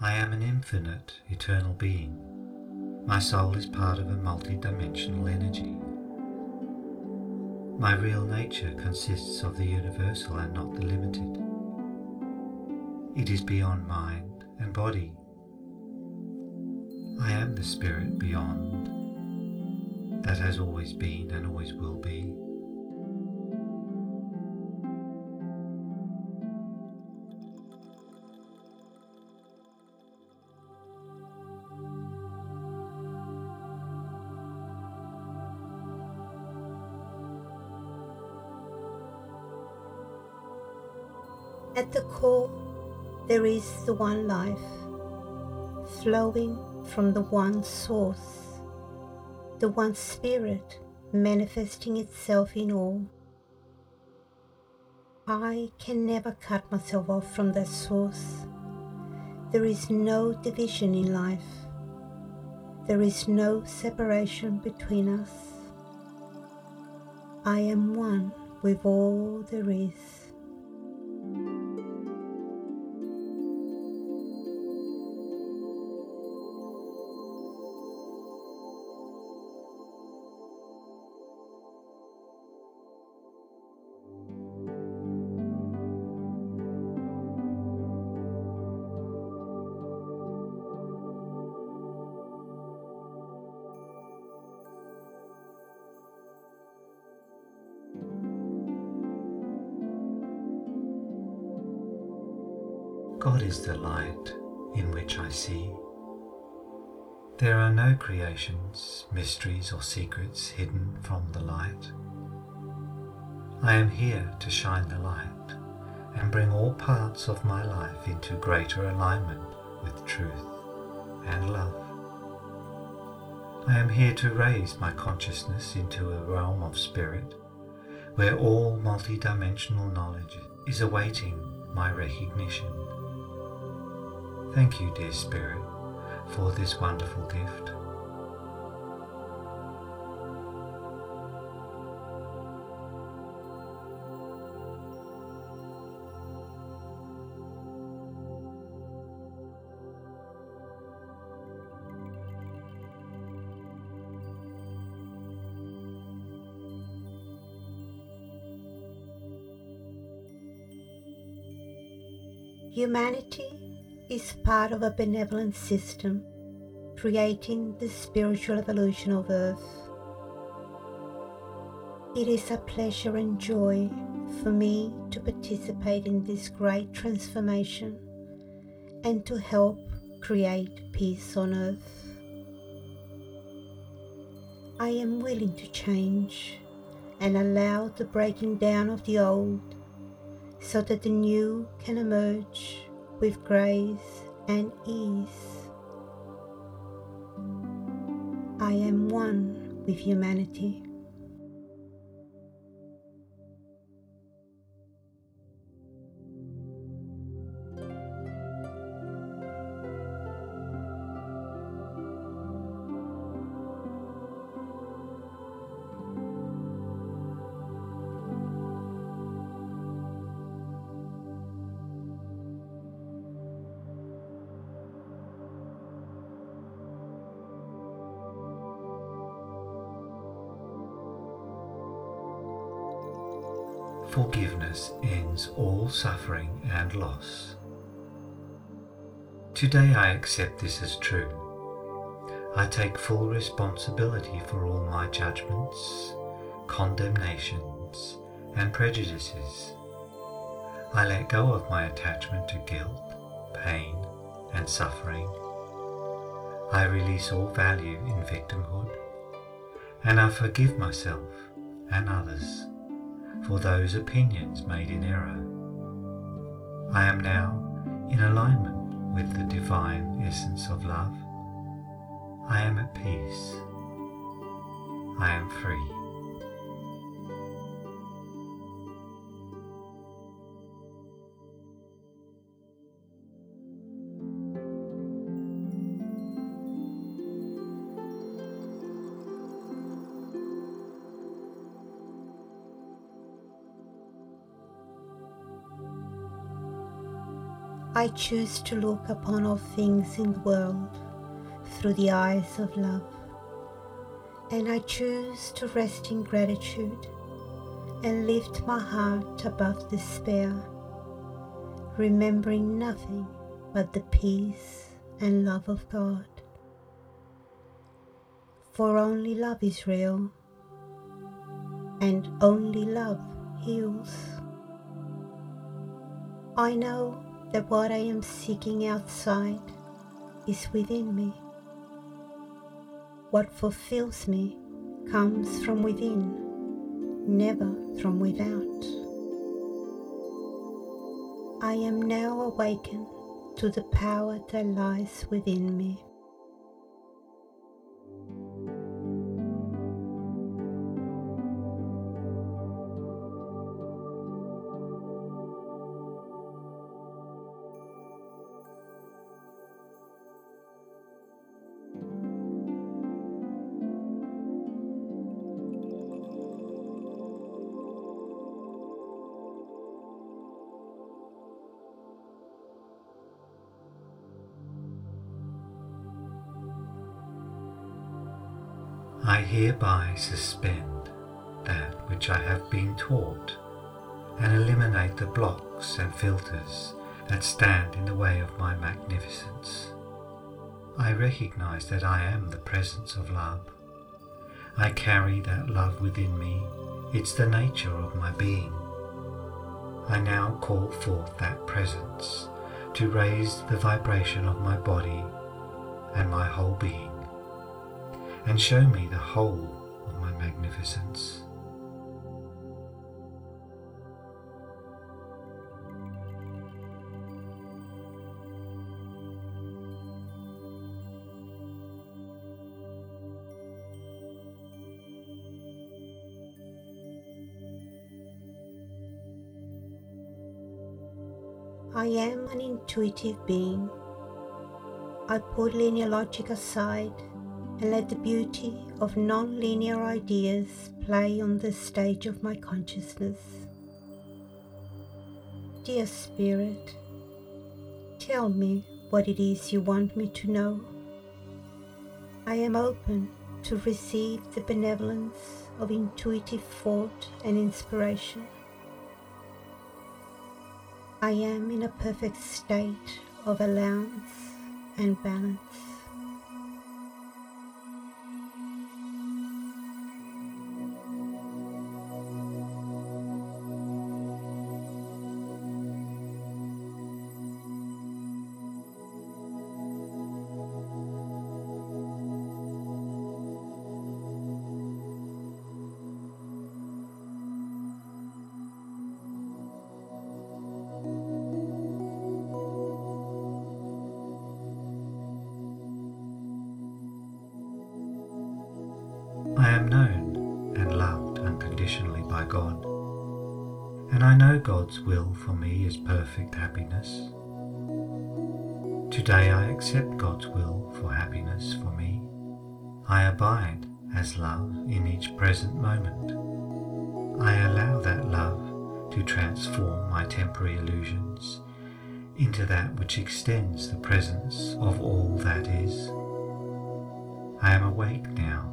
I am an infinite, eternal being. My soul is part of a multi-dimensional energy. My real nature consists of the universal and not the limited. It is beyond mind and body. I am the spirit beyond, that has always been and always will be. At the core, there is the one life, flowing from the one source, the one spirit manifesting itself in all. I can never cut myself off from that source. There is no division in life. There is no separation between us. I am one with all there is. God is the light in which I see. There are no creations, mysteries or secrets hidden from the light. I am here to shine the light and bring all parts of my life into greater alignment with truth and love. I am here to raise my consciousness into a realm of spirit where all multidimensional knowledge is awaiting my recognition. Thank you, dear Spirit, for this wonderful gift. Humanity is part of a benevolent system, creating the spiritual evolution of Earth. It is a pleasure and joy for me to participate in this great transformation and to help create peace on Earth. I am willing to change and allow the breaking down of the old so that the new can emerge with grace and ease. I am one with humanity. Forgiveness ends all suffering and loss. Today I accept this as true. I take full responsibility for all my judgments, condemnations, and prejudices. I let go of my attachment to guilt, pain, and suffering. I release all value in victimhood, and I forgive myself and others for those opinions made in error. I am now in alignment with the divine essence of love. I am at peace. I am free. I choose to look upon all things in the world through the eyes of love, and I choose to rest in gratitude and lift my heart above despair, remembering nothing but the peace and love of God. For only love is real, and only love heals. I know that what I am seeking outside is within me. What fulfills me comes from within, never from without. I am now awakened to the power that lies within me. I hereby suspend that which I have been taught and eliminate the blocks and filters that stand in the way of my magnificence. I recognize that I am the presence of love. I carry that love within me. It's the nature of my being. I now call forth that presence to raise the vibration of my body and my whole being, and show me the whole of my magnificence. I am an intuitive being. I put linear logic aside and let the beauty of non-linear ideas play on the stage of my consciousness. Dear Spirit, tell me what it is you want me to know. I am open to receive the benevolence of intuitive thought and inspiration. I am in a perfect state of allowance and balance. I am known and loved unconditionally by God, and I know God's will for me is perfect happiness. Today I accept God's will for happiness for me. I abide as love in each present moment. I allow that love to transform my temporary illusions into that which extends the presence of all that is. I am awake now.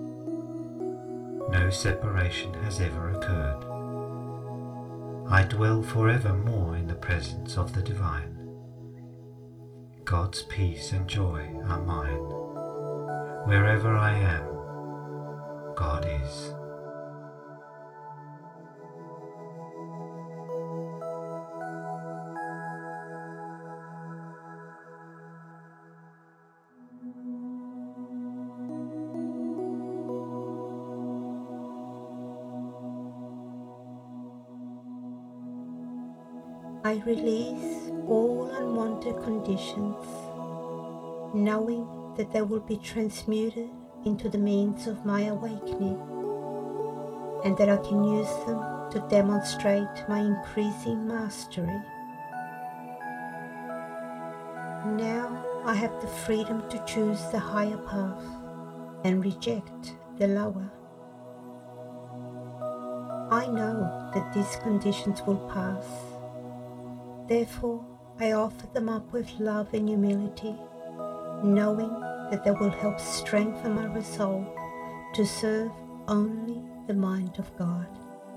No separation has ever occurred. I dwell forevermore in the presence of the Divine. God's peace and joy are mine. Wherever I am, God is. I release all unwanted conditions, knowing that they will be transmuted into the means of my awakening, and that I can use them to demonstrate my increasing mastery. Now I have the freedom to choose the higher path and reject the lower. I know that these conditions will pass. Therefore, I offer them up with love and humility, knowing that they will help strengthen my resolve to serve only the mind of God.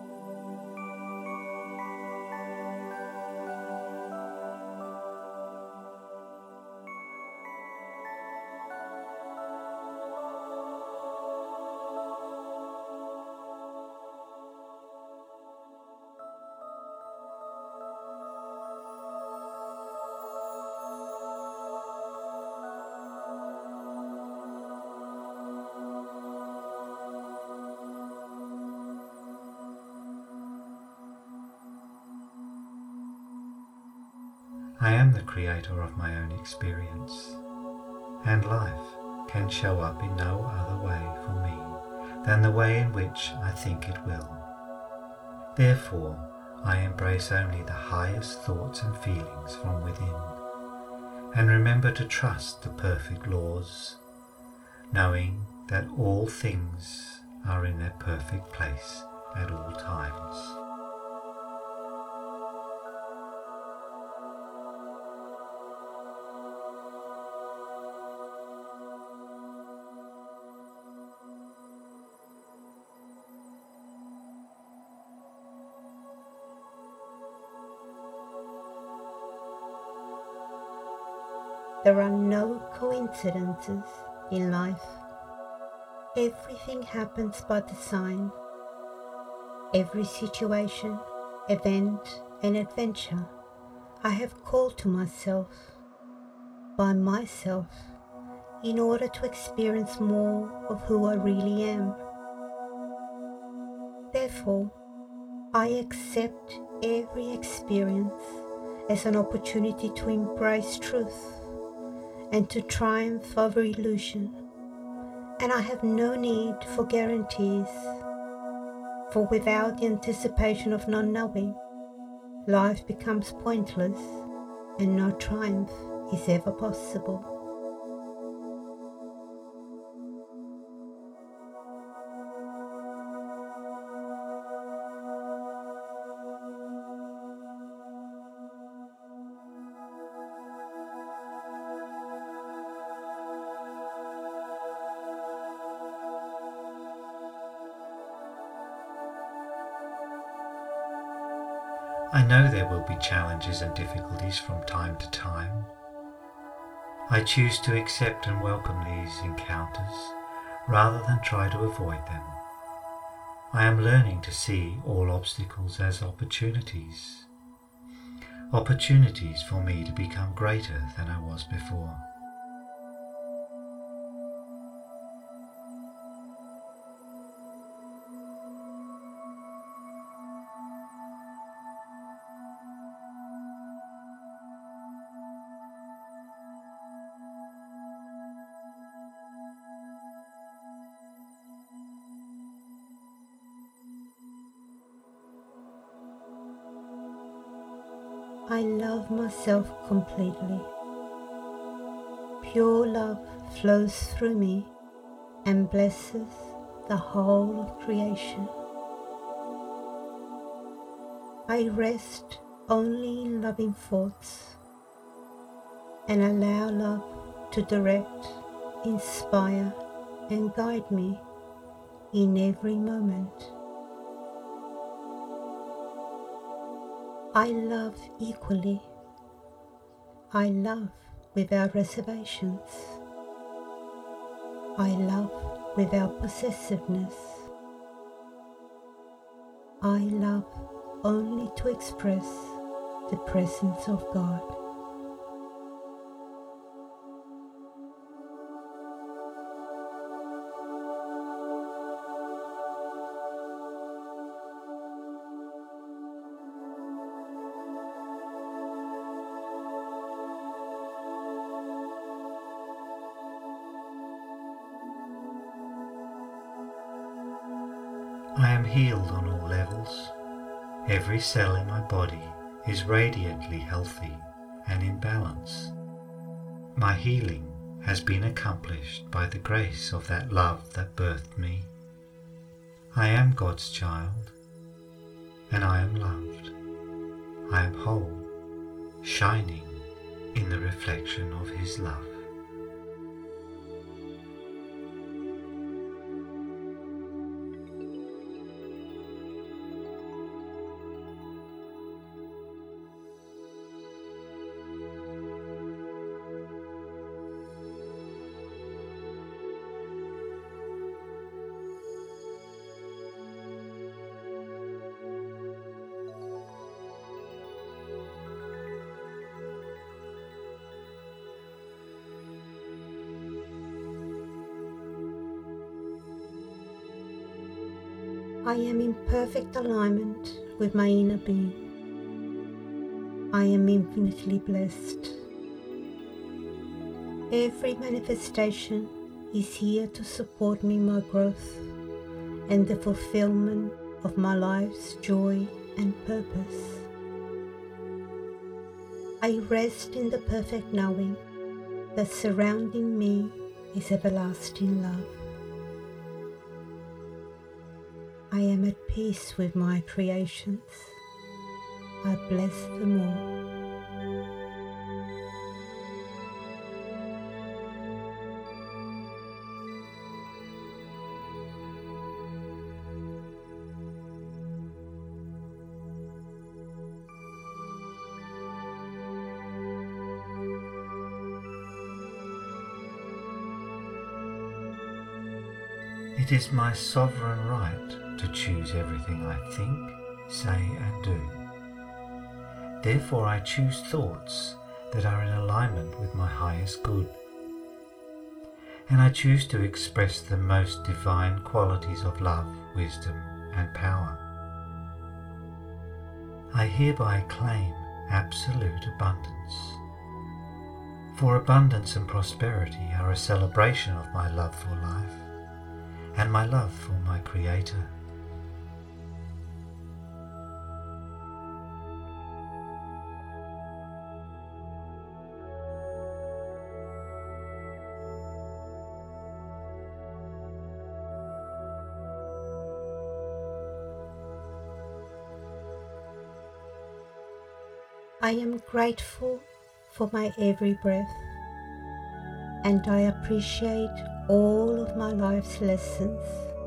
I am the creator of my own experience, and life can show up in no other way for me than the way in which I think it will. Therefore, I embrace only the highest thoughts and feelings from within, and remember to trust the perfect laws, knowing that all things are in their perfect place at all times. There are no coincidences in life. Everything happens by design. Every situation, event, and adventure I have called to myself, by myself, in order to experience more of who I really am. Therefore, I accept every experience as an opportunity to embrace truth and to triumph over illusion, and I have no need for guarantees, for without the anticipation of not knowing, life becomes pointless and no triumph is ever possible. I know there will be challenges and difficulties from time to time. I choose to accept and welcome these encounters rather than try to avoid them. I am learning to see all obstacles as opportunities. Opportunities for me to become greater than I was before. I love myself completely. Pure love flows through me and blesses the whole of creation. I rest only in loving thoughts and allow love to direct, inspire, and guide me in every moment. I love equally. I love without reservations. I love without possessiveness. I love only to express the presence of God. I am healed on all levels. Every cell in my body is radiantly healthy and in balance. My healing has been accomplished by the grace of that love that birthed me. I am God's child, and I am loved. I am whole, shining, reflection of His love. I am in perfect alignment with my inner being. I am infinitely blessed. Every manifestation is here to support me in my growth and the fulfillment of my life's joy and purpose. I rest in the perfect knowing that surrounding me is everlasting love. I am at peace with my creations. I bless them all. It is my sovereign right to choose everything I think, say and do. Therefore I choose thoughts that are in alignment with my highest good. And I choose to express the most divine qualities of love, wisdom and power. I hereby claim absolute abundance. For abundance and prosperity are a celebration of my love for life and my love for my Creator. I am grateful for my every breath, and I appreciate all of my life's lessons.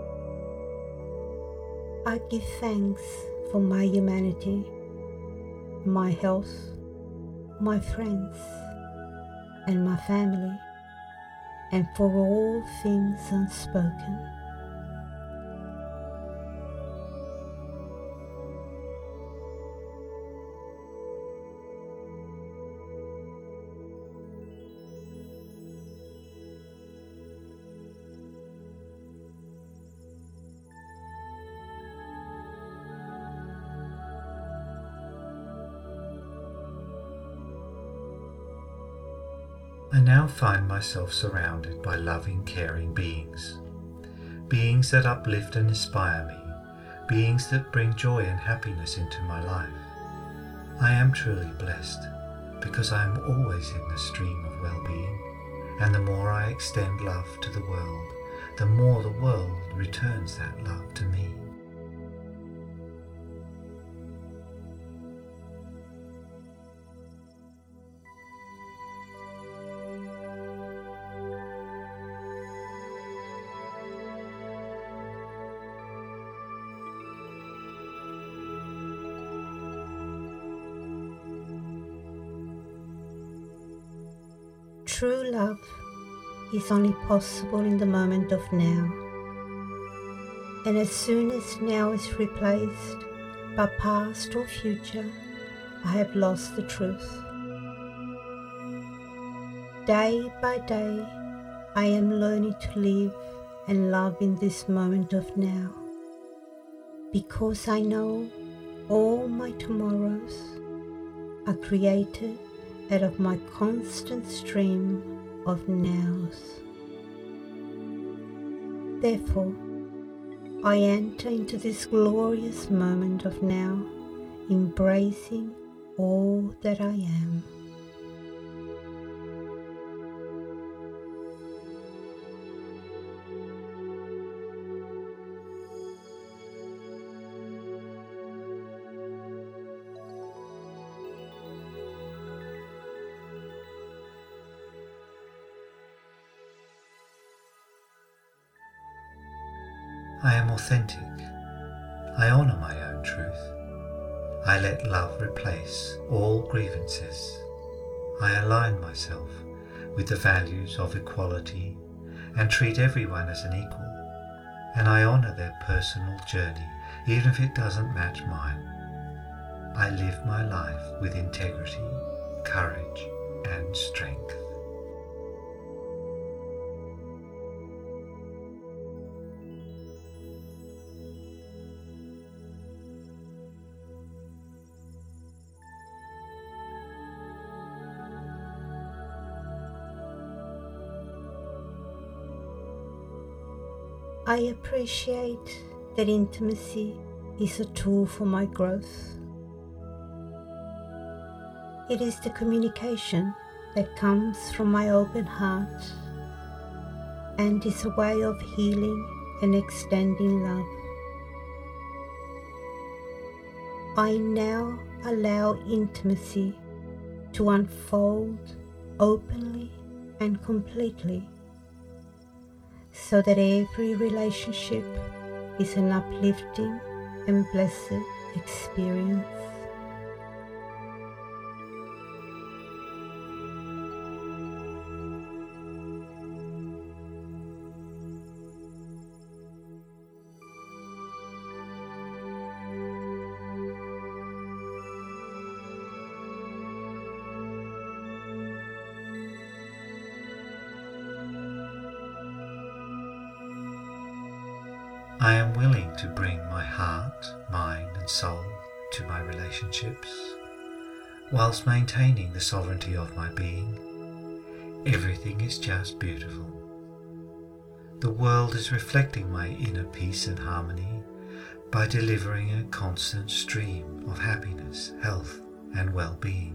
I give thanks for my humanity, my health, my friends, and my family, and for all things unspoken. I now find myself surrounded by loving, caring beings. Beings that uplift and inspire me. Beings that bring joy and happiness into my life. I am truly blessed because I am always in the stream of well-being, and the more I extend love to the world, the more the world returns that love to me. True love is only possible in the moment of now, and as soon as now is replaced by past or future, I have lost the truth. Day by day, I am learning to live and love in this moment of now, because I know all my tomorrows are created out of my constant stream of nows. Therefore, I enter into this glorious moment of now, embracing all that I am. I am authentic. I honour my own truth. I let love replace all grievances. I align myself with the values of equality and treat everyone as an equal, and I honour their personal journey even if it doesn't match mine. I live my life with integrity, courage and strength. I appreciate that intimacy is a tool for my growth. It is the communication that comes from my open heart and is a way of healing and extending love. I now allow intimacy to unfold openly and completely, so that every relationship is an uplifting and blessed experience. I am willing to bring my heart, mind and soul to my relationships, whilst maintaining the sovereignty of my being. Everything is just beautiful. The world is reflecting my inner peace and harmony by delivering a constant stream of happiness, health and well-being.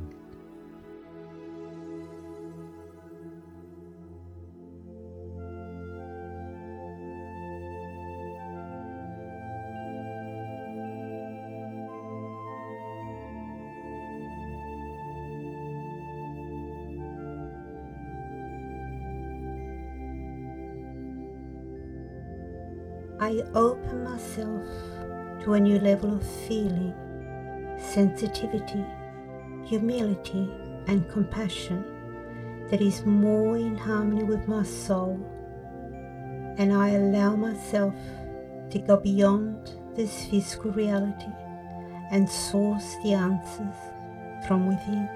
I open myself to a new level of feeling, sensitivity, humility and compassion that is more in harmony with my soul, and I allow myself to go beyond this physical reality and source the answers from within.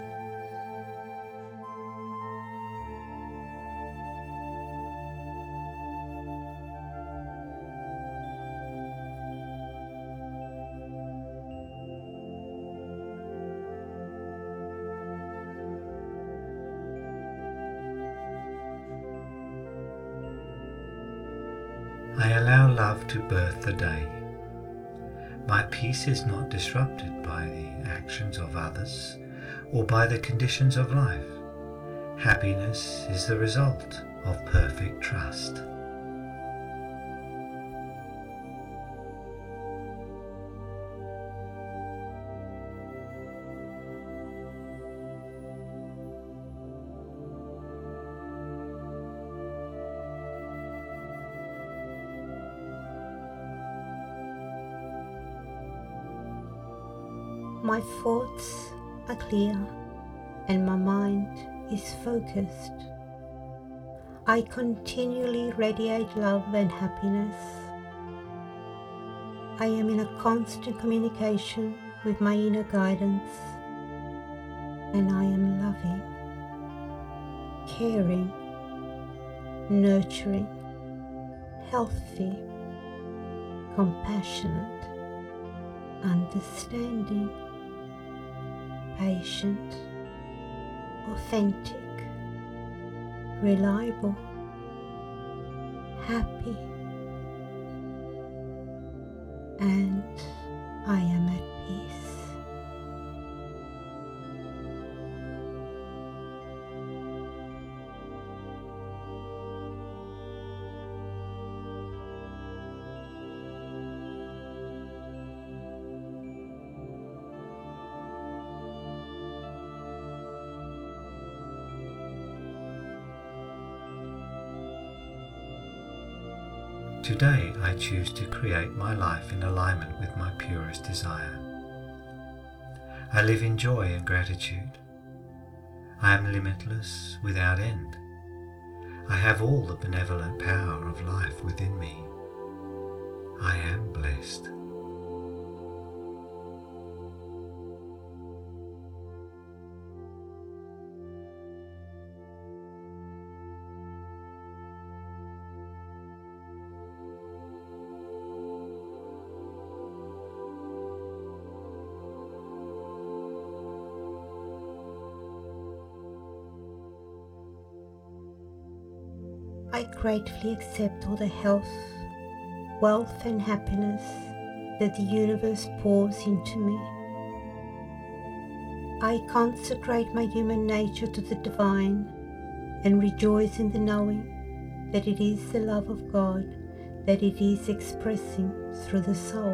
I allow love to birth the day. My peace is not disrupted by the actions of others or by the conditions of life. Happiness is the result of perfect trust. My thoughts are clear and my mind is focused. I continually radiate love and happiness. I am in a constant communication with my inner guidance, and I am loving, caring, nurturing, healthy, compassionate, understanding, patient, authentic, reliable, happy, and I am at peace. Today I choose to create my life in alignment with my purest desire. I live in joy and gratitude. I am limitless without end. I have all the benevolent power of life within me. I am blessed. I gratefully accept all the health, wealth and happiness that the universe pours into me. I consecrate my human nature to the divine and rejoice in the knowing that it is the love of God that it is expressing through the soul.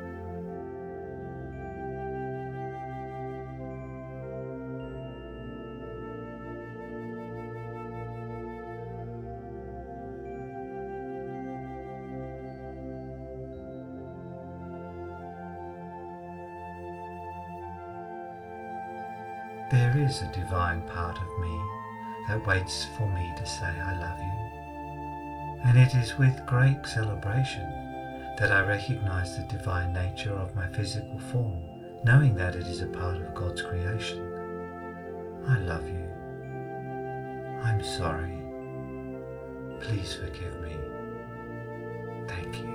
There is a divine part of me that waits for me to say I love you, and it is with great celebration that I recognize the divine nature of my physical form, knowing that it is a part of God's creation. I love you. I'm sorry. Please forgive me. Thank you.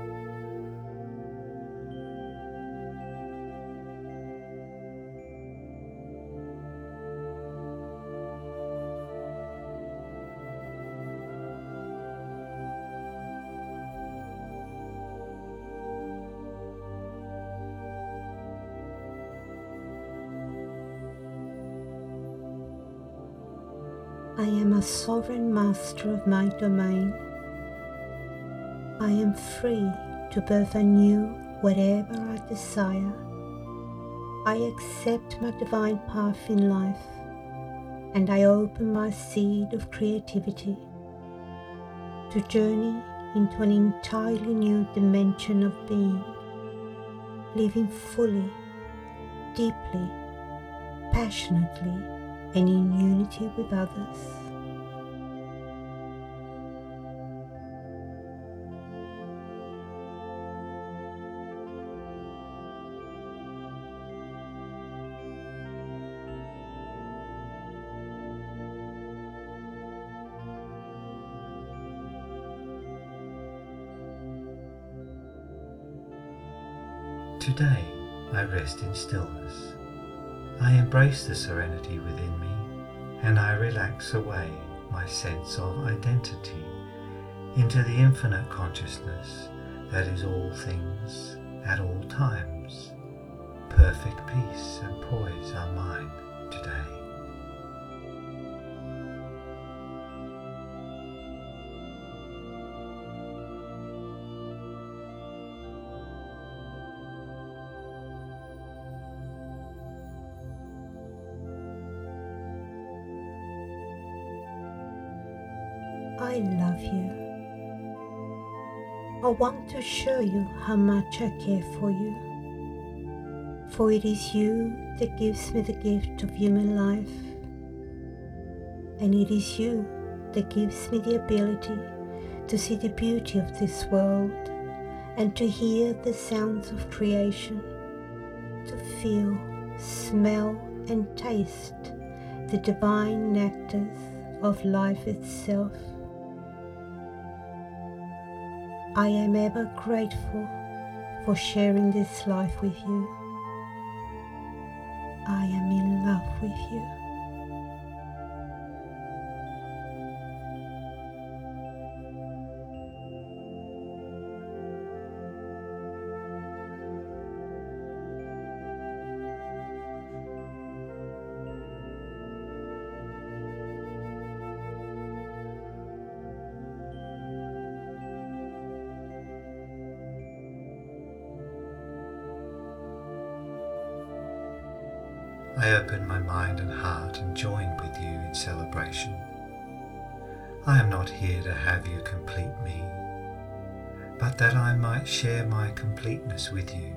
I am a sovereign master of my domain. I am free to birth anew whatever I desire. I accept my divine path in life, and I open my seed of creativity to journey into an entirely new dimension of being, living fully, deeply, passionately, and in unity with others. Today I rest in stillness. I embrace the serenity within me, and I relax away my sense of identity into the infinite consciousness that is all things at all times. Perfect peace and poise are mine today. I love you. I want to show you how much I care for you, for it is you that gives me the gift of human life, and it is you that gives me the ability to see the beauty of this world and to hear the sounds of creation, to feel, smell and taste the divine nectars of life itself. I am ever grateful for sharing this life with you. I am in love with you. I open my mind and heart and join with you in celebration. I am not here to have you complete me, but that I might share my completeness with you.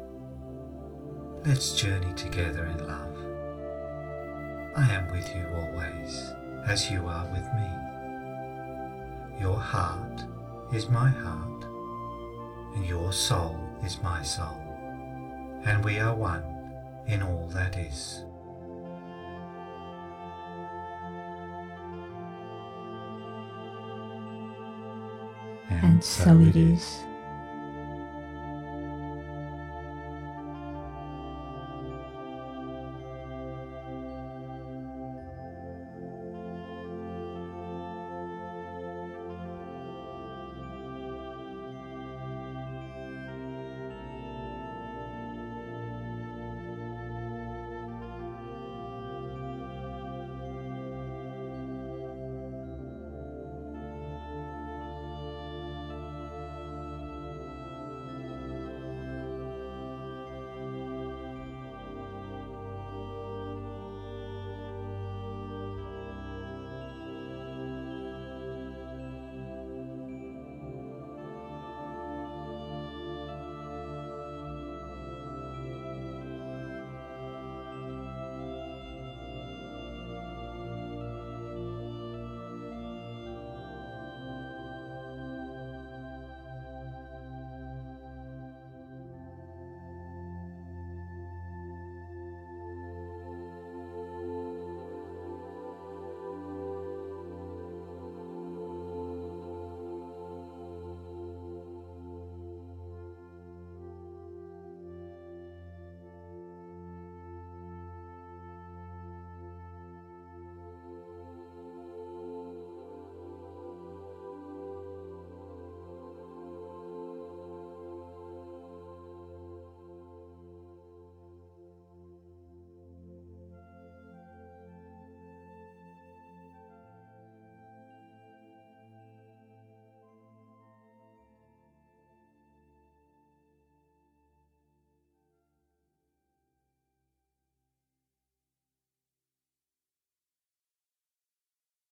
Let's journey together in love. I am with you always, as you are with me. Your heart is my heart, and your soul is my soul, and we are one in all that is. And so it is.